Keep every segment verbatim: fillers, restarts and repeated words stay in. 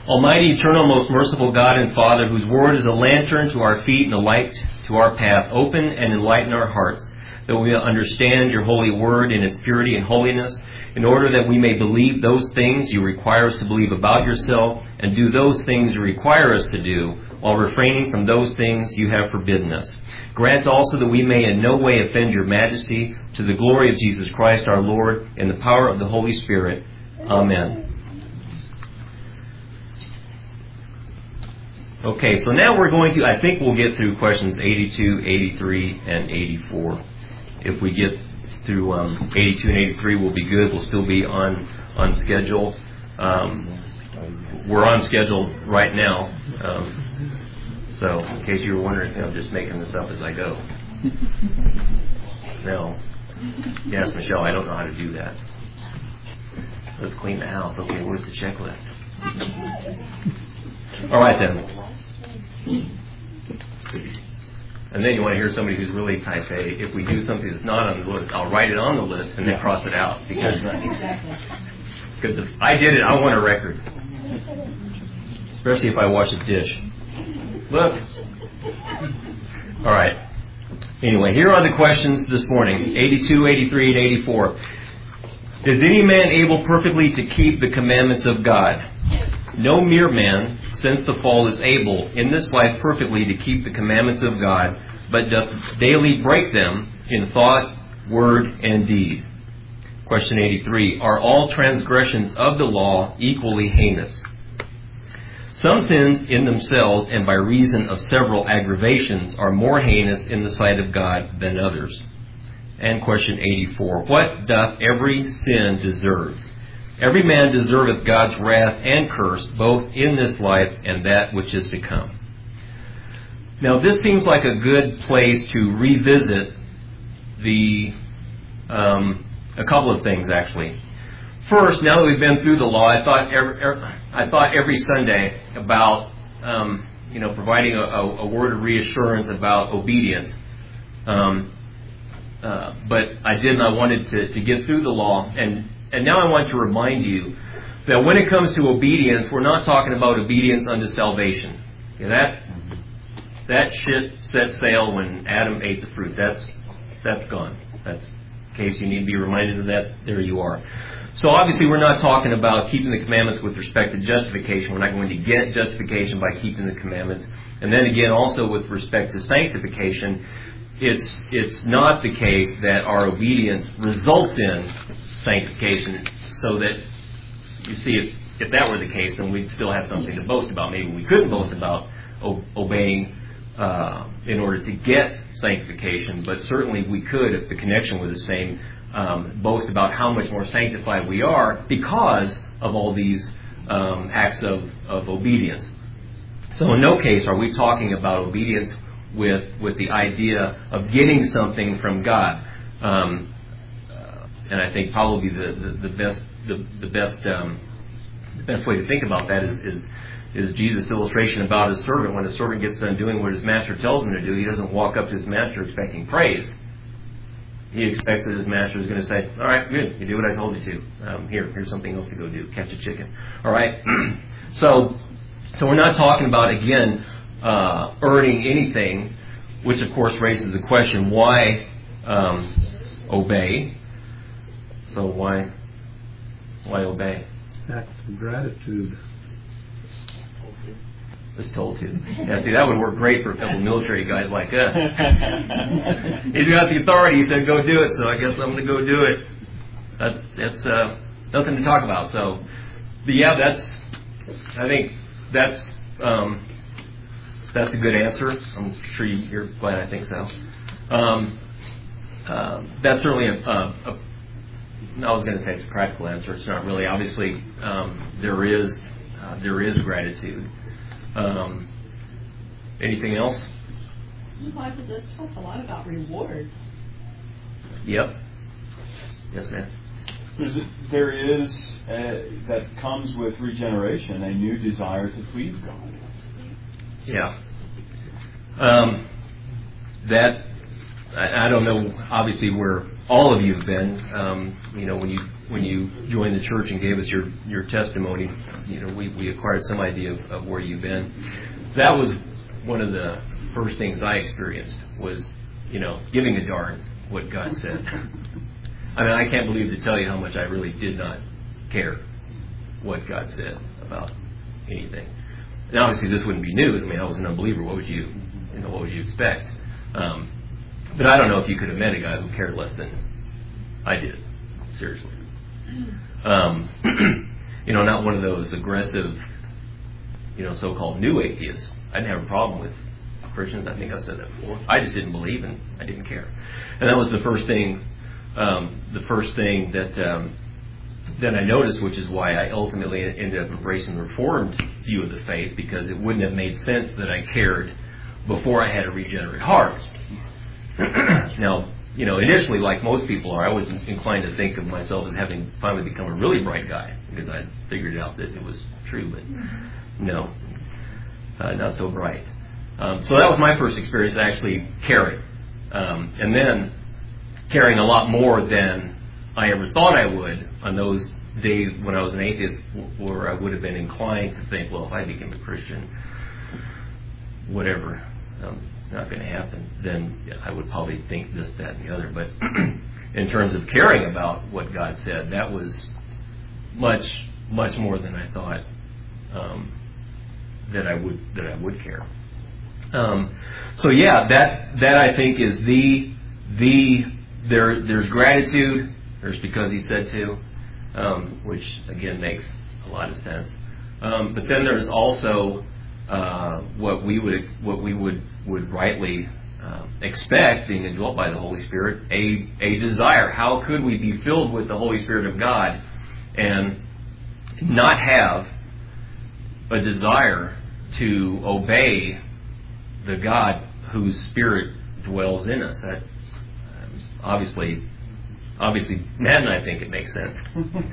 Almighty, eternal, most merciful God and Father, whose word is a lantern to our feet and a light to our path, open and enlighten our hearts, that we may understand your holy word in its purity and holiness, in order that we may believe those things you require us to believe about yourself, and do those things you require us to do, while refraining from those things you have forbidden us. Grant also that we may in no way offend your majesty, to the glory of Jesus Christ our Lord, in the power of the Holy Spirit. Amen. Okay, so now we're going to, I think we'll get through questions eighty-two, eighty-three, and eighty-four. If we get through um, eighty-two and eighty-three, we'll be good. We'll still be on, on schedule. Um, we're on schedule right now. Um, so, in case you were wondering, you know, I'm just making this up as I go. No. Yes, Michelle, I don't know how to do that. Let's clean the house. Okay, where's the checklist? All right, then. And then you want to hear somebody who's really type A. If we do something that's not on the list, I'll write it on the list and then cross it out. Because because if I did it, I want a record. Especially if I wash a dish. Look. All right. Anyway, here are the questions this morning. eighty-two, eighty-three, and eighty-four. Is any man able perfectly to keep the commandments of God? No mere man, since the fall, is able in this life perfectly to keep the commandments of God, but doth daily break them in thought, word, and deed. Question eighty-three. Are all transgressions of the law equally heinous? Some sins in themselves and by reason of several aggravations are more heinous in the sight of God than others. And question eighty-four. What doth every sin deserve? Every man deserveth God's wrath and curse, both in this life and that which is to come. Now, this seems like a good place to revisit the um, a couple of things, actually. First, now that we've been through the law, I thought every, every, I thought every Sunday about um, you know providing a, a, a word of reassurance about obedience. Um, uh, but I didn't. I wanted to, to get through the law, and and now I want to remind you that when it comes to obedience, we're not talking about obedience unto salvation. Okay, that that shit set sail when Adam ate the fruit. That's that's gone. That's in case you need to be reminded of that. There you are. So obviously we're not talking about keeping the commandments with respect to justification. We're not going to get justification by keeping the commandments. And then again, also with respect to sanctification, it's it's not the case that our obedience results in sanctification, so that, you see, if, if that were the case, then we'd still have something to boast about. Maybe we couldn't boast about o- obeying uh, in order to get sanctification, but certainly we could, if the connection was the same, um, boast about how much more sanctified we are because of all these um, acts of, of obedience. So in no case are we talking about obedience with with the idea of getting something from God. Um, And I think probably the, the, the best the, the best um, the best way to think about that is, is is Jesus' illustration about his servant. When the servant gets done doing what his master tells him to do, he doesn't walk up to his master expecting praise. He expects that his master is going to say, "All right, good, you do what I told you to. Um, here, here's something else to go do. Catch a chicken." All right. so so we're not talking about again uh, earning anything, which of course raises the question: why um, obey? So why why obey? Act of gratitude. Just told to. Yeah, see, that would work great for a couple military guys like us. He's got the authority. He said, "Go do it." So I guess I'm going to go do it. That's that's uh, nothing to talk about. So, but yeah, that's. I think that's um, that's a good answer. I'm sure you, you're glad I think so. Um, uh, that's certainly a. a, a I was going to say it's a practical answer. It's not really. Obviously, um, there is uh, there is gratitude. Um, anything else? The Bible does talk a lot about rewards. Yep. Yes, ma'am. There's a, there is uh, that comes with regeneration a new desire to please God. Yeah. Um, that I, I don't know. Obviously, where all of you have been. Um, you know, when you when you joined the church and gave us your, your testimony, you know, we, we acquired some idea of, of where you've been. That was one of the first things I experienced was, you know, giving a darn what God said. I mean, I can't believe to tell you how much I really did not care what God said about anything. And obviously, this wouldn't be news. I mean, I was an unbeliever. What would you, you know, what would you expect? Um, but I don't know if you could have met a guy who cared less than I did. Seriously. Um, you know, not one of those aggressive, you know, so-called new atheists. I didn't have a problem with Christians. I think I've said that before. I just didn't believe and I didn't care. And that was the first thing, um, the first thing that um, that I noticed, which is why I ultimately ended up embracing the Reformed view of the faith, because it wouldn't have made sense that I cared before I had a regenerate heart. Now, you know, initially, like most people are, I was inclined to think of myself as having finally become a really bright guy, because I figured out that it was true, but no, uh, not so bright. Um, so that was my first experience actually caring. Um, and then caring a lot more than I ever thought I would on those days when I was an atheist, where I would have been inclined to think, well, if I became a Christian, whatever, um, not going to happen, then yeah, I would probably think this, that, and the other. But in terms of caring about what God said, that was much, much more than I thought um, that I would that I would care. Um, so yeah, that that I think is the the there. There's gratitude. There's because He said to, um, which again makes a lot of sense. Um, but then there's also uh, what we would what we would would rightly uh, expect, being indwelt by the Holy Spirit, a a desire. How could we be filled with the Holy Spirit of God and not have a desire to obey the God whose Spirit dwells in us? That um, obviously, obviously, Matt and I think it makes sense.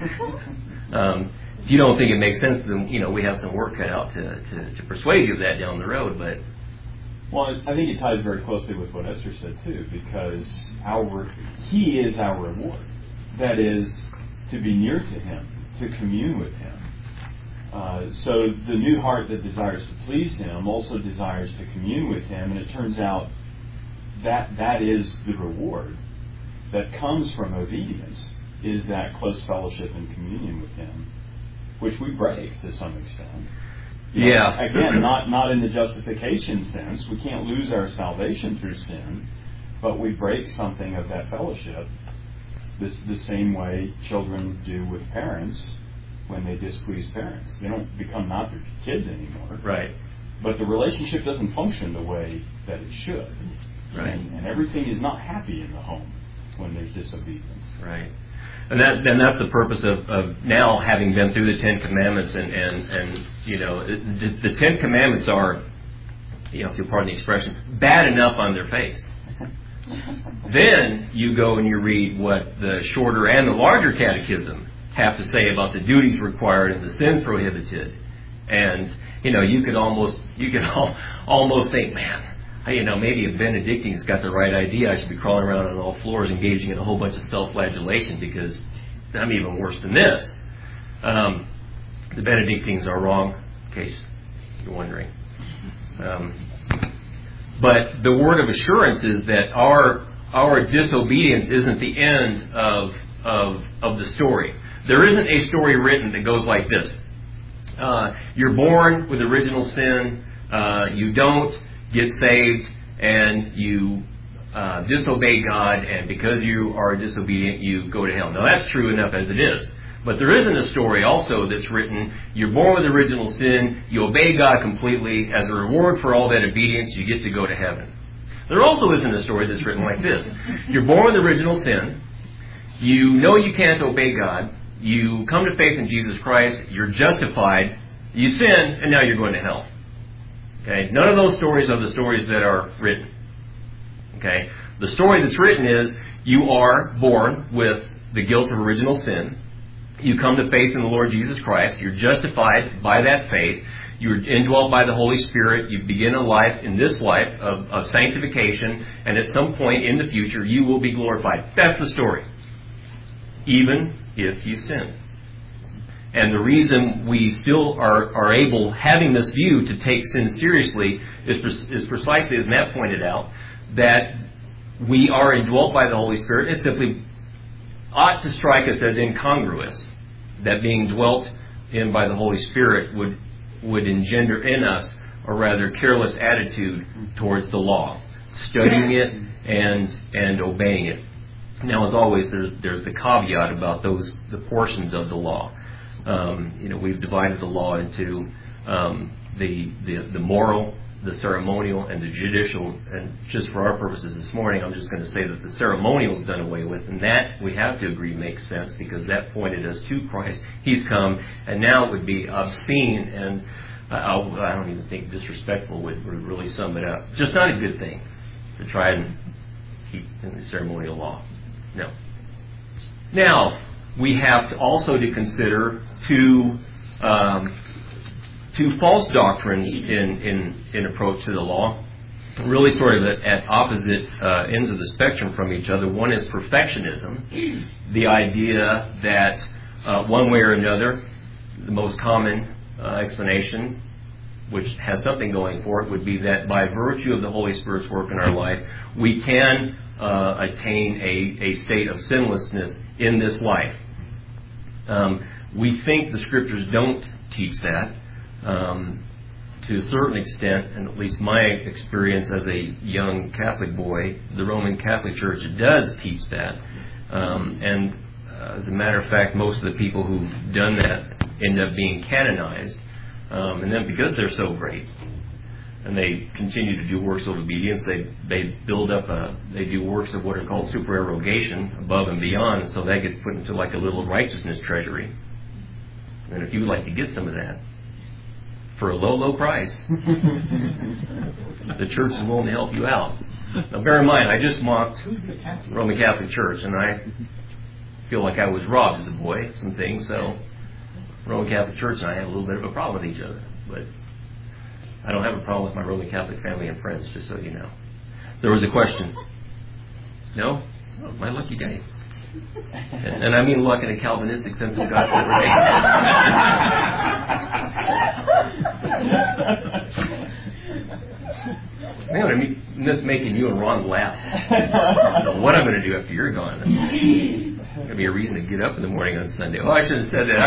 Um, if you don't think it makes sense, then you know we have some work cut out to, to, to persuade you of that down the road. But well, I think it ties very closely with what Esther said too, because our He is our reward. That is, to be near to Him, to commune with Him. Uh, so the new heart that desires to please Him also desires to commune with Him, and it turns out that that is the reward that comes from obedience, is that close fellowship and communion with Him, which we break to some extent. You yeah. know, again, not, not in the justification sense. We can't lose our salvation through sin, but we break something of that fellowship this, the same way children do with parents when they displease parents. They don't become not their kids anymore. Right. But the relationship doesn't function the way that it should. Right. And, and everything is not happy in the home when there's disobedience. Right. And that then that's the purpose of, of now having been through the Ten Commandments, and, and, and you know, the, the Ten Commandments are, you know, if you'll pardon the expression, bad enough on their face. Then you go and you read what the shorter and the larger catechism have to say about the duties required and the sins prohibited. And, you know, you could almost, you could al- almost think, man, you know, maybe a Benedictine's got the right idea. I should be crawling around on all floors, engaging in a whole bunch of self-flagellation, because I'm even worse than this. Um, the Benedictines are wrong, in case you're wondering. Um, but the word of assurance is that our our disobedience isn't the end of of of the story. There isn't a story written that goes like this. Uh, you're born with original sin. Uh, you don't get saved, and you uh, disobey God, and because you are disobedient, you go to hell. Now, that's true enough as it is. But there isn't a story also that's written, you're born with original sin, you obey God completely, as a reward for all that obedience, you get to go to heaven. There also isn't a story that's written like this. You're born with original sin, you know you can't obey God, you come to faith in Jesus Christ, you're justified, you sin, and now you're going to hell. Okay, none of those stories are the stories that are written. Okay, the story that's written is you are born with the guilt of original sin. You come to faith in the Lord Jesus Christ. You're justified by that faith. You're indwelt by the Holy Spirit. You begin a life in this life of, of sanctification, and at some point in the future, you will be glorified. That's the story. Even if you sin. And the reason we still are, are able, having this view, to take sin seriously is, is precisely, as Matt pointed out, that we are indwelt by the Holy Spirit. It simply ought to strike us as incongruous that being dwelt in by the Holy Spirit would would engender in us a rather careless attitude towards the law, studying it and and obeying it. Now, as always, there's there's the caveat about those the portions of the law. Um, you know, we've divided the law into um, the, the the moral, the ceremonial, and the judicial. And just for our purposes this morning, I'm just going to say that the ceremonial is done away with, and that we have to agree makes sense because that pointed us to Christ. He's come, and now it would be obscene and uh, I don't even think disrespectful would, would really sum it up. Just not a good thing to try and keep in the ceremonial law. No. Now we have to also to consider two. Um, Two false doctrines in, in, in approach to the law, really sort of at, at opposite uh, ends of the spectrum from each other. One is perfectionism, the idea that uh, one way or another, the most common uh, explanation, which has something going for it, would be that by virtue of the Holy Spirit's work in our life, we can uh, attain a, a state of sinlessness in this life. Um, we think the Scriptures don't teach that. Um, to a certain extent, and at least my experience as a young Catholic boy, the Roman Catholic Church does teach that. Um, and uh, as a matter of fact, most of the people who've done that end up being canonized. Um, and then because they're so great, and they continue to do works of obedience, they they build up a, they do works of what are called supererogation, above and beyond, so that gets put into like a little righteousness treasury. And if you would like to get some of that, for a low, low price, the church is willing to help you out. Now, bear in mind, I just mocked the Roman Catholic Church, and I feel like I was robbed as a boy, some things, so Roman Catholic Church and I have a little bit of a problem with each other. But I don't have a problem with my Roman Catholic family and friends, just so you know. There was a question. No? Oh, my lucky day. And, and I mean luck in a Calvinistic sense of God's liberty. Man, I mean, this making you and Ron laugh. I don't know what I'm going to do after you're gone. It's going to be a reason to get up in the morning on Sunday. Oh, I should have said that.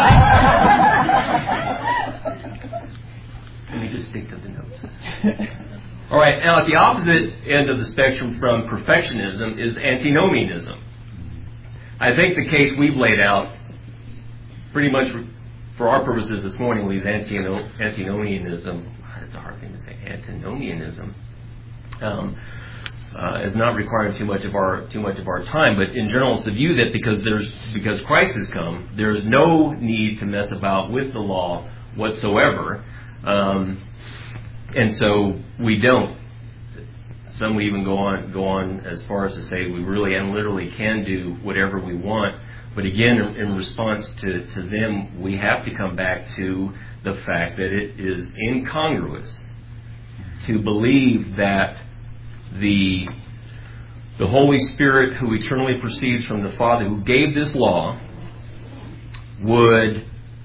I repent. Let me just stick to the notes. All right, now at the opposite end of the spectrum from perfectionism is antinomianism. I think the case we've laid out, pretty much for our purposes this morning, leaves antinomianism. That's a hard thing to say. Antinomianism um, uh, is not requiring too much of our too much of our time. But in general, it's the view that because there's because Christ has come, there is no need to mess about with the law whatsoever, um, and so we don't. Some would even go on go on as far as to say we really and literally can do whatever we want. But again, in, in response to, to them, we have to come back to the fact that it is incongruous to believe that the the Holy Spirit, who eternally proceeds from the Father, who gave this law, would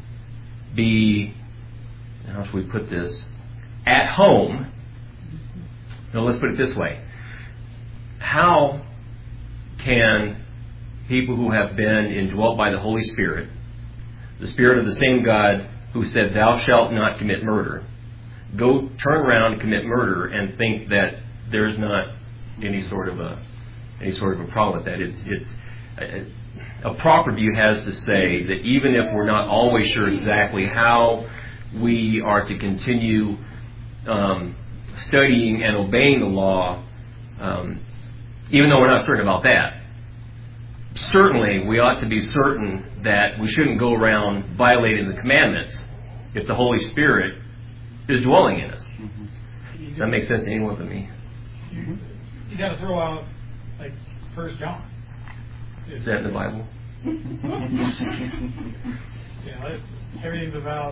be, how should we put this, at home. No, let's put it this way. How can people who have been indwelt by the Holy Spirit, the Spirit of the same God who said, "Thou shalt not commit murder," go turn around and commit murder and think that there's not any sort of a any sort of a problem with that? It's it's a, a proper view has to say that even if we're not always sure exactly how we are to continue um, studying and obeying the law, um, even though we're not certain about that, certainly we ought to be certain that we shouldn't go around violating the commandments if the Holy Spirit is dwelling in us. Mm-hmm. Does that make sense to anyone but me? You, you got to throw out like First John. Is that in the Bible? Yeah, everything's about,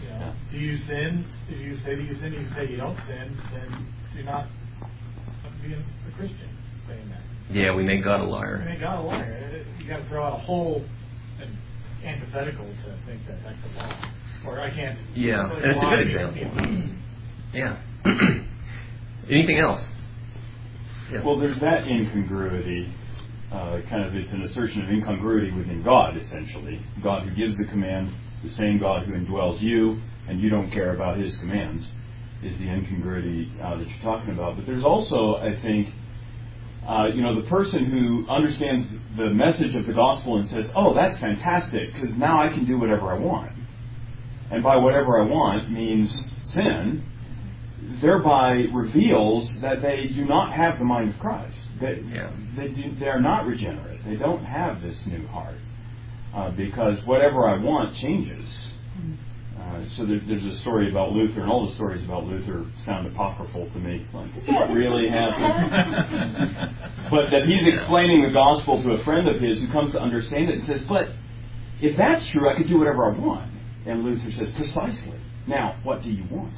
You know, do you sin? If you say that you sin, you say you don't sin, then you're not being a Christian saying that. Yeah, we make God a You liar. make God a liar. You got to throw out a whole antithetical to think that that's the law. Or I can't. Yeah, really and it's a good lie. example. Yeah. Anything else? Yes. Well, there's that incongruity. Uh, kind of, it's an assertion of incongruity within God, essentially. God who gives the command, the same God who indwells you, and you don't care about His commands, is the incongruity uh, that you're talking about. But there's also, I think, uh, you know, the person who understands the message of the gospel and says, "Oh, that's fantastic, because now I can do whatever I want." And by whatever I want means sin, thereby reveals that they do not have the mind of Christ. They, Yeah. they, do, they are not regenerate. They don't have this new heart. Uh, because whatever I want changes. Uh, so there, there's a story about Luther, and all the stories about Luther sound apocryphal to me. Like, what really happened? But that he's explaining the gospel to a friend of his who comes to understand it and says, "But if that's true, I could do whatever I want." And Luther says, "Precisely. Now, what do you want?"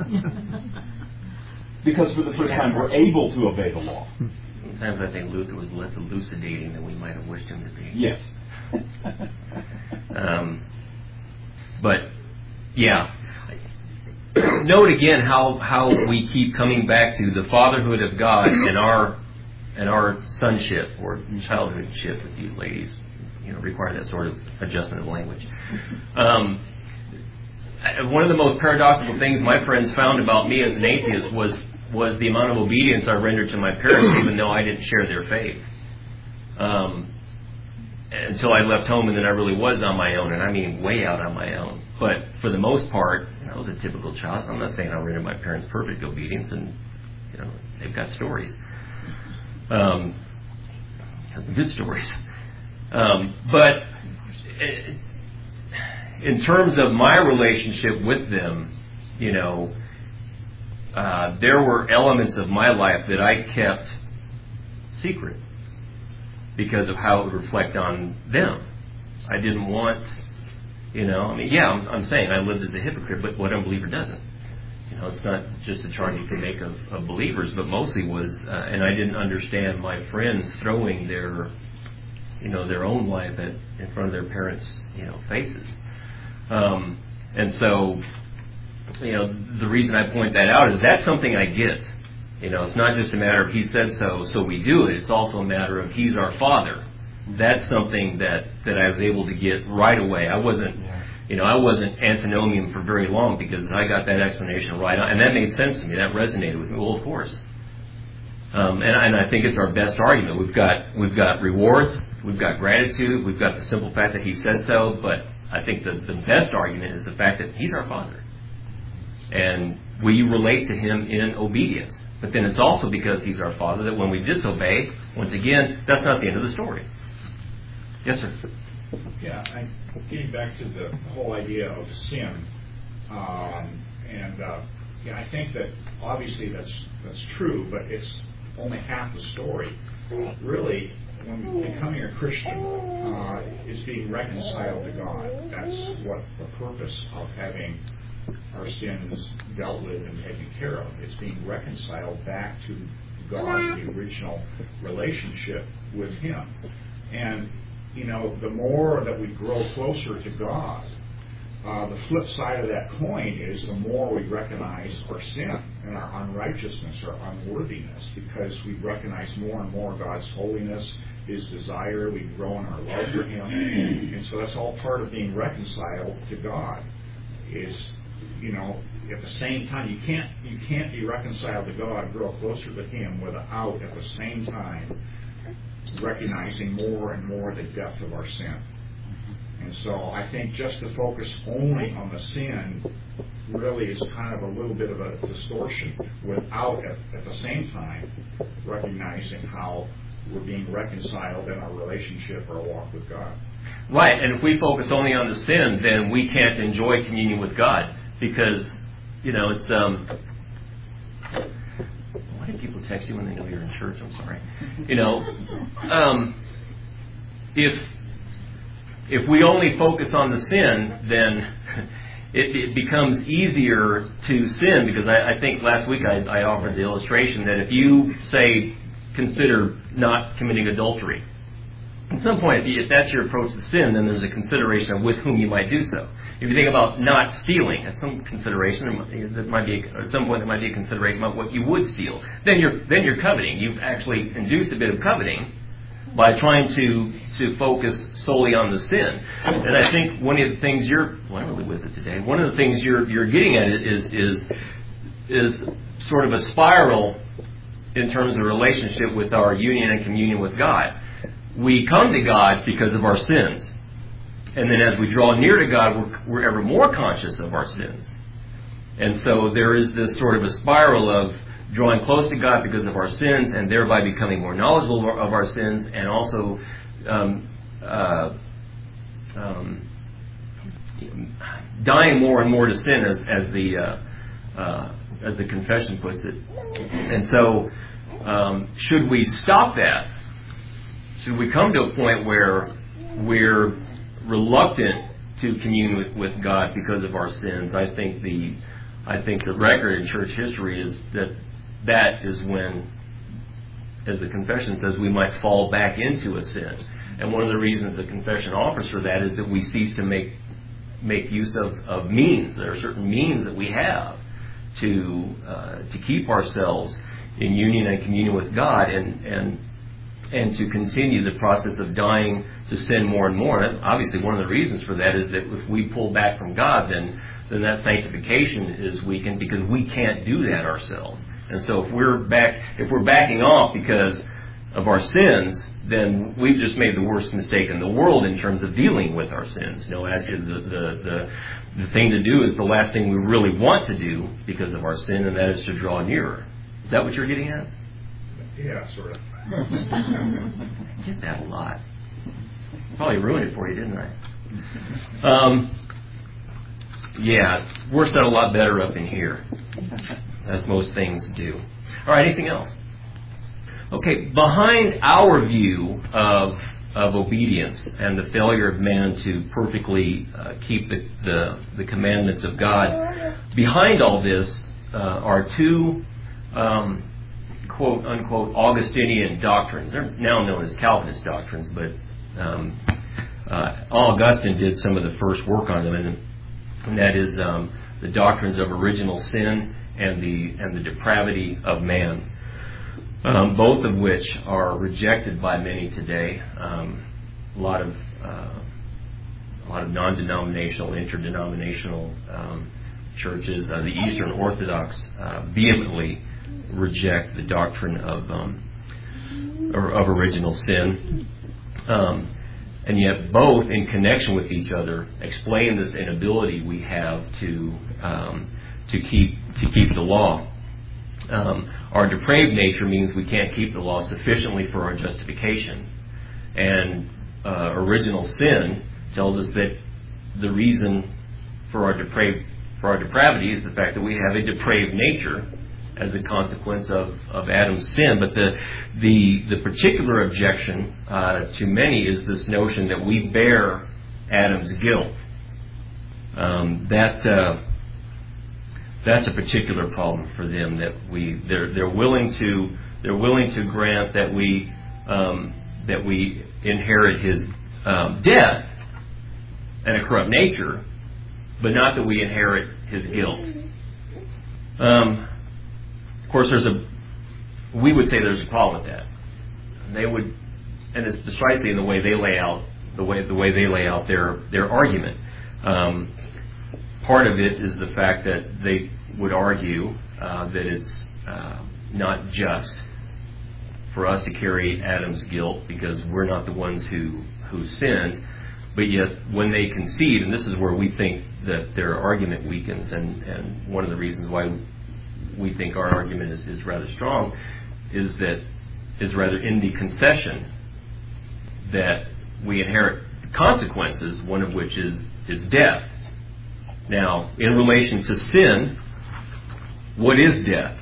Because for the first time, we're able to obey the law. Sometimes I think Luther was less elucidating than we might have wished him to be. Yes. um, but, yeah. Note again how, how we keep coming back to the fatherhood of God and our and our sonship or childhoodship with you ladies. You know, require that sort of adjustment of language. Um, one of the most paradoxical things my friends found about me as an atheist was was the amount of obedience I rendered to my parents, even though I didn't share their faith. Um, until I left home, and then I really was on my own, and I mean way out on my own. But for the most part, I was a typical child. I'm not saying I rendered my parents perfect obedience, and you know they've got stories, um, good stories. Um, but in terms of my relationship with them, you know, uh, there were elements of my life that I kept secret because of how it would reflect on them. I didn't want, you know, I mean, yeah, I'm, I'm saying I lived as a hypocrite, but what unbeliever doesn't? You know, it's not just a charge you can make of, of believers, but mostly was, uh, and I didn't understand my friends throwing their, you know, their own life at, in front of their parents' you know, faces. Um, and so, you know, the reason I point that out is that's something I get. You know, it's not just a matter of He said so, so we do it. It's also a matter of He's our Father. That's something that, that I was able to get right away. I wasn't, you know, I wasn't antinomian for very long because I got that explanation right on, and that made sense to me. That resonated with me. Well, of course. Um, and, and I think it's our best argument. We've got we've got rewards, we've got gratitude, we've got the simple fact that He says so, but I think the, the best argument is the fact that He's our Father. And we relate to Him in obedience. But then it's also because He's our Father that when we disobey, once again, that's not the end of the story. Yes, sir. Yeah, I, getting back to the whole idea of sin, um, and uh, yeah, I think that obviously that's that's true, but it's only half the story. Really, when becoming a Christian uh, is being reconciled to God. That's what the purpose of having our sins dealt with and taken care of. It's being reconciled back to God, the original relationship with Him. And, you know, the more that we grow closer to God, uh, the flip side of that coin is the more we recognize our sin and our unrighteousness, our unworthiness, because we recognize more and more God's holiness, His desire. We grow in our love for Him. And so that's all part of being reconciled to God. Is, you know, at the same time, you can't you can't be reconciled to God and grow closer to Him without, at the same time, recognizing more and more the depth of our sin. And so I think just to focus only on the sin really is kind of a little bit of a distortion without, at, at the same time, recognizing how we're being reconciled in our relationship or our walk with God. Right, and if we focus only on the sin, then we can't enjoy communion with God because, you know, it's... um. Why do people text you when they know you're in church? I'm sorry. You know, um, if if we only focus on the sin, then it, it becomes easier to sin, because I, I think last week I, I offered the illustration that if you, say, consider not committing adultery, at some point, if that's your approach to sin, then there's a consideration of with whom you might do so. If you think about not stealing, at some consideration, that might be at some point there might be a consideration about what you would steal. Then you're then you're coveting. You've actually induced a bit of coveting by trying to to focus solely on the sin. And I think one of the things you're well, I'm really with it today. One of the things you're you're getting at is is is sort of a spiral in terms of the relationship with our union and communion with God. We come to God because of our sins. And then as we draw near to God, we're, we're ever more conscious of our sins. And so there is this sort of a spiral of drawing close to God because of our sins, and thereby becoming more knowledgeable of our sins, and also um, uh, um, dying more and more to sin, as, as the uh, uh, as the confession puts it. And so, um, should we stop that? Should we come to a point where we're reluctant to commune with, with God because of our sins? I think the I think the record in church history is that that is when, as the confession says, we might fall back into a sin. And one of the reasons the confession offers for that is that we cease to make make use of, of means. There are certain means that we have to uh, to keep ourselves in union and communion with God, and and and to continue the process of dying to sin more and more. And obviously, one of the reasons for that is that if we pull back from God, then then that sanctification is weakened, because we can't do that ourselves. And so if we're back, if we're backing off because of our sins, then we've just made the worst mistake in the world in terms of dealing with our sins. You know, actually, the the the, the thing to do is the last thing we really want to do because of our sin, and that is to draw nearer. Is that what you're getting at? Yeah, sort of. I get that a lot. Probably ruined it for you, didn't I? Um, yeah, works out a lot better up in here, as most things do. All right, anything else? Okay, behind our view of of obedience and the failure of man to perfectly uh, keep the, the the commandments of God, behind all this uh, are two um, quote unquote Augustinian doctrines. They're now known as Calvinist doctrines, but um, uh, Augustine did some of the first work on them, and, and that is um, the doctrines of original sin and the and the depravity of man. Um, both of which are rejected by many today. Um, a lot of uh, a lot of non-denominational, interdenominational um, churches, uh, the Eastern Orthodox, uh, vehemently reject the doctrine of um, of original sin, um, and yet both, in connection with each other, explain this inability we have to um, to keep to keep the law. Um, our depraved nature means we can't keep the law sufficiently for our justification. And uh, original sin tells us that the reason for our depraved for our depravity is the fact that we have a depraved nature as a consequence of, of Adam's sin. But the the the particular objection uh, to many is this notion that we bear Adam's guilt. Um, that uh, That's a particular problem for them. That we they're they're willing to they're willing to grant that we um, that we inherit his um, death and a corrupt nature, but not that we inherit his guilt. Um, of course, there's a we would say there's a problem with that. They would, and it's precisely in the way they lay out the way the way they lay out their their argument. Um, Part of it is the fact that they would argue uh, that it's uh, not just for us to carry Adam's guilt because we're not the ones who, who sinned, but yet when they concede, and this is where we think that their argument weakens, and, and one of the reasons why we think our argument is, is rather strong, is that is rather in the concession that we inherit consequences, one of which is, is death. Now, in relation to sin, what is death?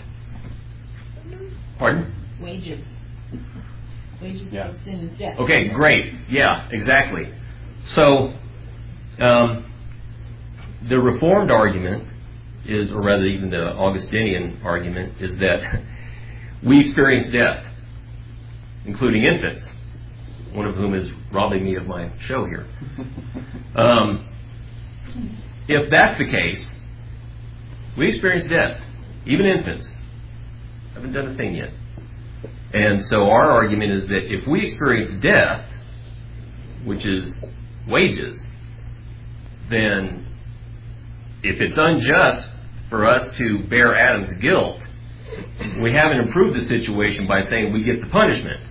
Pardon? Wages. Wages Yeah. of sin is death. Okay, great. Yeah, exactly. So, um, the Reformed argument is, or rather even the Augustinian argument, is that we experience death, including infants, one of whom is robbing me of my show here. Um, if that's the case, we experience death, even infants. Haven't done a thing yet. And so our argument is that if we experience death, which is wages, then if it's unjust for us to bear Adam's guilt, we haven't improved the situation by saying we get the punishment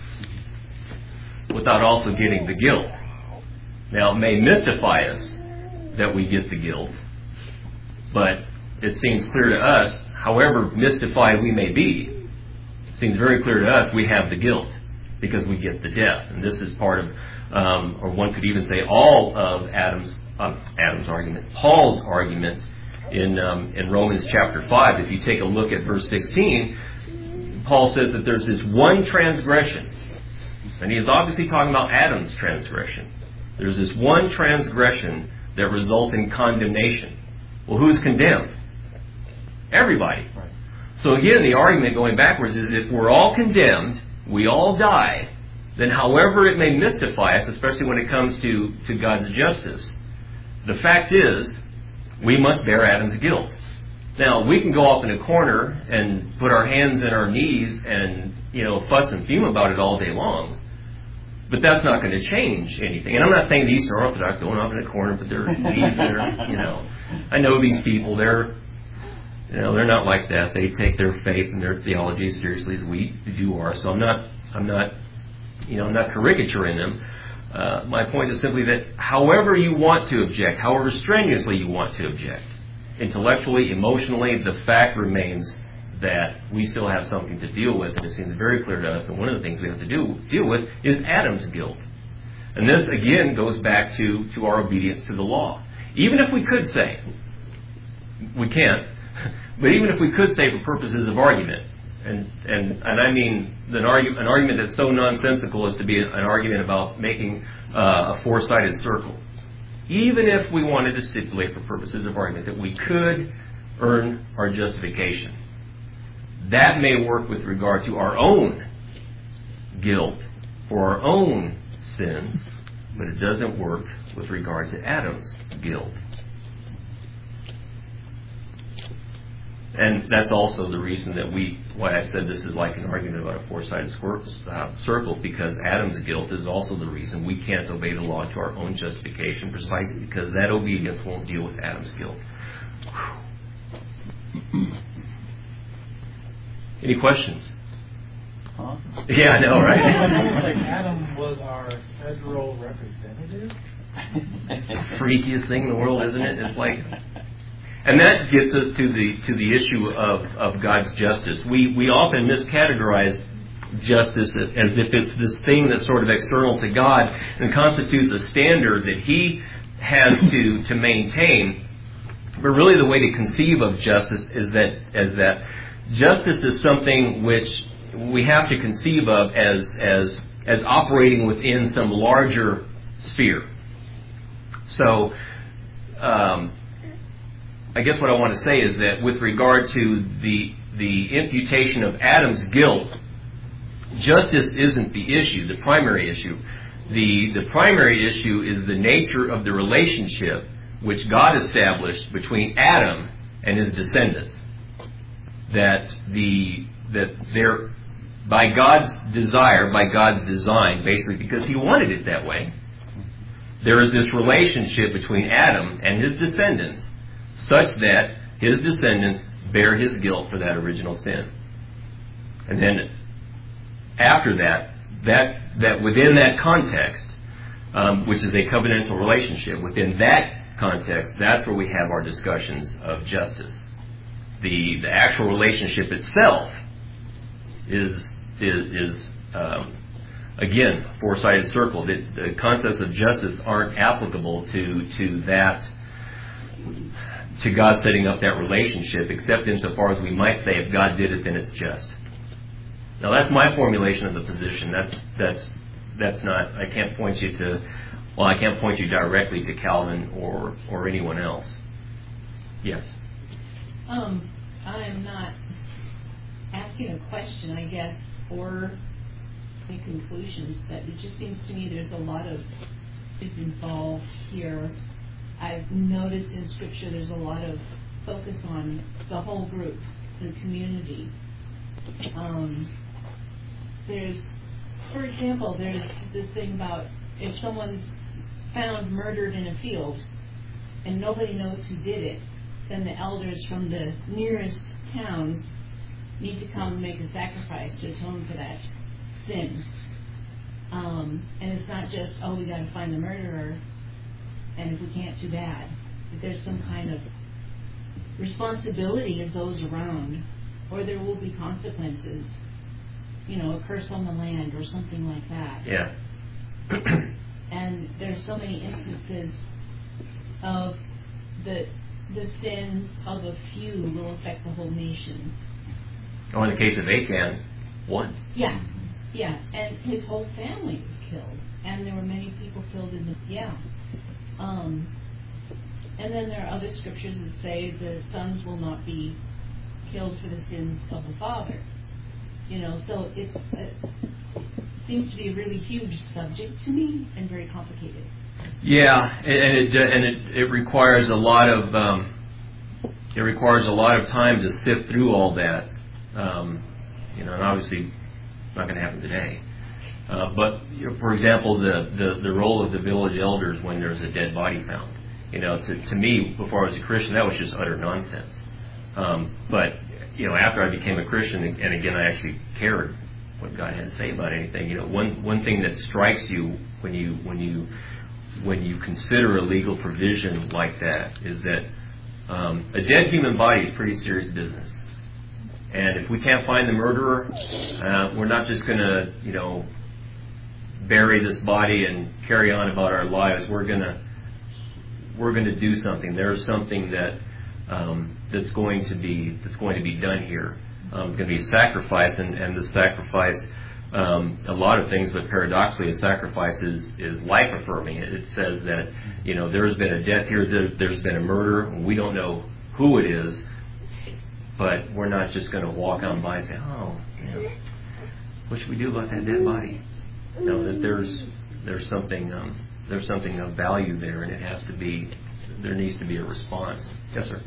without also getting the guilt. Now, it may mystify us that we get the guilt, but it seems clear to us, however mystified we may be, it seems very clear to us we have the guilt because we get the death. And this is part of, um, or one could even say all of Adam's uh, Adam's argument, Paul's argument in um, in Romans chapter five. If you take a look at verse sixteen, Paul says that there's this one transgression. And he is obviously talking about Adam's transgression. There's this one transgression that results in condemnation. Well, who's condemned? Everybody. Right. So again, the argument going backwards is if we're all condemned, we all die, then however it may mystify us, especially when it comes to, to God's justice, the fact is we must bear Adam's guilt. Now, we can go off in a corner and put our hands in our knees and, you know, fuss and fume about it all day long. But that's not going to change anything. And I'm not saying the Eastern Orthodox going off in a corner, but they're, they're, you know, I know these people. They're, you know, they're not like that. They take their faith and their theology as seriously as we do ours. So I'm not, I'm not, you know, I'm not caricaturing them. Uh, my point is simply that however you want to object, however strenuously you want to object, intellectually, emotionally, the fact remains that we still have something to deal with, and it seems very clear to us that one of the things we have to do deal with is Adam's guilt. And this, again, goes back to, to our obedience to the law. Even if we could say, we can't, but even if we could say for purposes of argument, and and, and I mean an, argu- an argument that's so nonsensical as to be an argument about making uh, a four-sided circle, even if we wanted to stipulate for purposes of argument that we could earn our justification, that may work with regard to our own guilt for our own sins, but it doesn't work with regard to Adam's guilt. And that's also the reason that we, why I said this is like an argument about a four-sided circle, because Adam's guilt is also the reason we can't obey the law to our own justification, precisely because that obedience won't deal with Adam's guilt. Any questions? Huh? Yeah, I know, right? Like Adam was our federal representative. It's the freakiest thing in the world, isn't it? It's like, and that gets us to the to the issue of, of God's justice. We we often miscategorize justice as if it's this thing that's sort of external to God and constitutes a standard that He has to to maintain. But really, the way to conceive of justice is that as that. Justice is something which we have to conceive of as as as operating within some larger sphere. So, um, I guess what I want to say is that with regard to the the imputation of Adam's guilt, justice isn't the issue, the primary issue. The the primary issue is the nature of the relationship which God established between Adam and his descendants. That the that there, by God's desire, by God's design, basically because He wanted it that way, there is this relationship between Adam and his descendants, such that his descendants bear his guilt for that original sin. And then after that, that that within that context, um, which is a covenantal relationship, within that context, that's where we have our discussions of justice. The the actual relationship itself is is, is um, again a four-sided circle. The, the concepts of justice aren't applicable to to that to God setting up that relationship, except insofar as we might say if God did it, then it's just. Now that's my formulation of the position. That's that's that's not. I can't point you to. Well, I can't point you directly to Calvin or or anyone else. Yes. Um, I'm not asking a question, I guess, or make conclusions, but it just seems to me there's a lot of is involved here. I've noticed in Scripture there's a lot of focus on the whole group, the community. Um, there's, for example, there's this thing about if someone's found murdered in a field and nobody knows who did it, then the elders from the nearest towns need to come and make a sacrifice to atone for that sin. Um, and it's not just, oh, we got to find the murderer, and if we can't, too bad. But there's some kind of responsibility of those around, or there will be consequences. You know, a curse on the land or something like that. Yeah. And there's so many instances of the the sins of a few will affect the whole nation. Oh, in the case of Achan, one. Yeah, yeah, and his whole family was killed, and there were many people killed in the yeah. Um, and then there are other scriptures that say the sons will not be killed for the sins of the father. You know, so it's, it seems to be a really huge subject to me and very complicated. Yeah, and it and it, it requires a lot of um, it requires a lot of time to sift through all that. Um, you know, and obviously not going to happen today. Uh, but you know, for example, the, the, the role of the village elders when there's a dead body found. You know, to, to me, before I was a Christian, that was just utter nonsense. Um, but you know, after I became a Christian, and again, I actually cared what God had to say about anything. You know, one one thing that strikes you when you when you when you consider a legal provision like that is that um, a dead human body is pretty serious business. And if we can't find the murderer, uh, we're not just going to, you know, bury this body and carry on about our lives. We're gonna we're going to do something. There's something that um, that's going to be that's going to be done here. Um, it's going to be a sacrifice, and, and the sacrifice, um, a lot of things, but paradoxically, a sacrifice is, is life affirming. It, it says that, you know, there's been a death here, there, there's been a murder, and we don't know who it is, but we're not just going to walk on by and say, oh, you know, what should we do about that dead body? You know, that there's there's something um, there's something of value there, and it has to be, there needs to be a response. Yes, sir.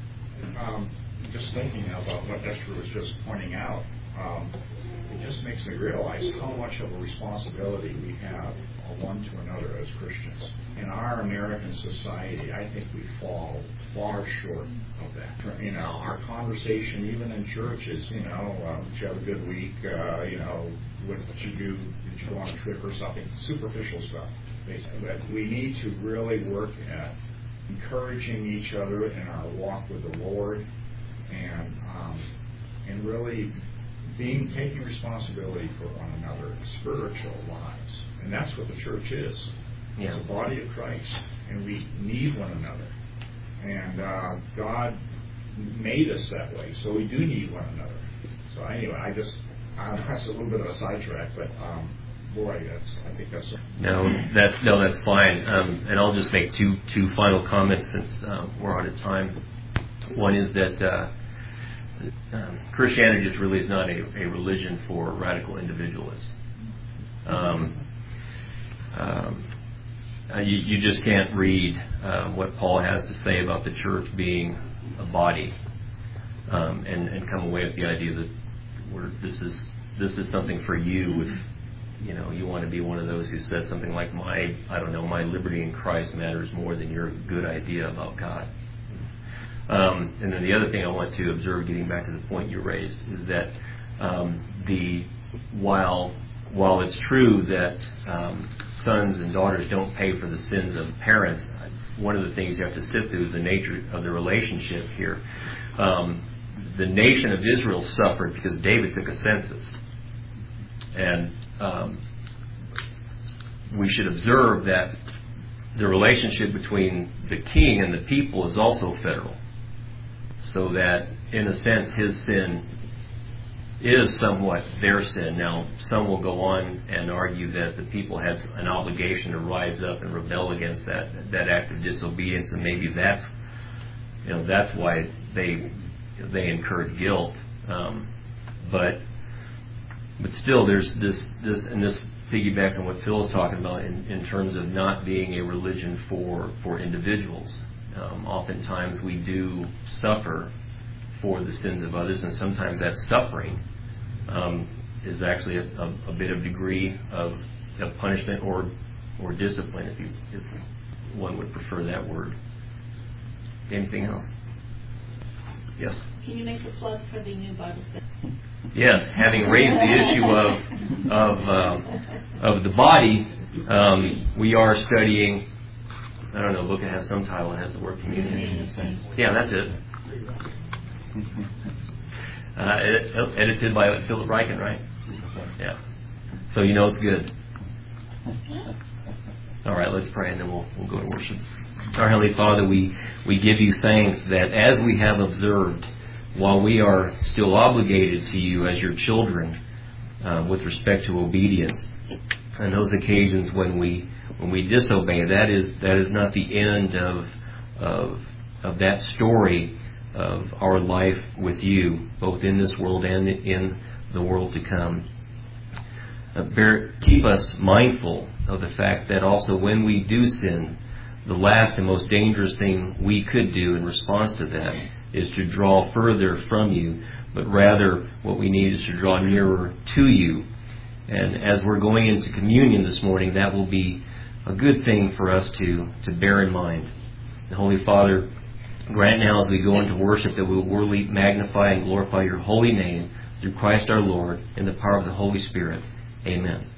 Um, just thinking about what Esther was just pointing out, um, it just makes me realize how much of a responsibility we have one to another as Christians. In our American society, I think we fall far short of that. You know, our conversation, even in churches, you know, um, did you have a good week? Uh, you know, what did you do? Did you go on a trip or something? Superficial stuff. But we need to really work at encouraging each other in our walk with the Lord, and um, and really being taking responsibility for one another in spiritual lives. And that's what the church is. Yeah. It's a body of Christ, and we need one another. And uh, God made us that way, so we do need one another. So anyway, I just, I know that's a little bit of a sidetrack, but um, boy, that's, I think that's... No, that, no, that's fine. Um, and I'll just make two two final comments since uh, we're out of time. One is that uh, um, Christianity just really is not a, a religion for radical individualists. Um, um, uh, you, you just can't read uh, what Paul has to say about the church being a body um, and, and come away with the idea that we're, this is this is something for you if you know you want to be one of those who says something like my I don't know my liberty in Christ matters more than your good idea about God. Um, and then the other thing I want to observe, getting back to the point you raised, is that um, the while while it's true that um, sons and daughters don't pay for the sins of parents, one of the things you have to sift through is the nature of the relationship here. Um, the nation of Israel suffered because David took a census, and um, we should observe that the relationship between the king and the people is also federal. So that, in a sense, his sin is somewhat their sin. Now, some will go on and argue that the people had an obligation to rise up and rebel against that that act of disobedience, and maybe that's you know, that's why they they incurred guilt. Um, but but still, there's this this and this piggybacks on what Phil is talking about in, in terms of not being a religion for for individuals. Um, oftentimes, we do suffer for the sins of others, and sometimes that suffering um, is actually a, a, a bit of degree of, of punishment or or discipline, if you if one would prefer that word. Anything else? Yes. Can you make a plug for the new Bible study? Yes, having raised the issue of of uh, of the body, um, we are studying. I don't know. Book it has some title. It has the word communion. Yeah, that's it. Uh, edit, edited by Philip Ryken, right? Yeah. So you know it's good. All right, let's pray and then we'll we'll go to worship. Our Heavenly Father, we, we give you thanks that as we have observed, while we are still obligated to you as your children uh, with respect to obedience, on those occasions when we when we disobey, that is that is not the end of of of that story of our life with you, both in this world and in the world to come. Uh, bear, keep us mindful of the fact that also when we do sin, the last and most dangerous thing we could do in response to that is to draw further from you, but rather what we need is to draw nearer to you. And as we're going into communion this morning, that will be a good thing for us to, to bear in mind. And Holy Father, grant now as we go into worship that we will worthily magnify and glorify your holy name through Christ our Lord in the power of the Holy Spirit. Amen.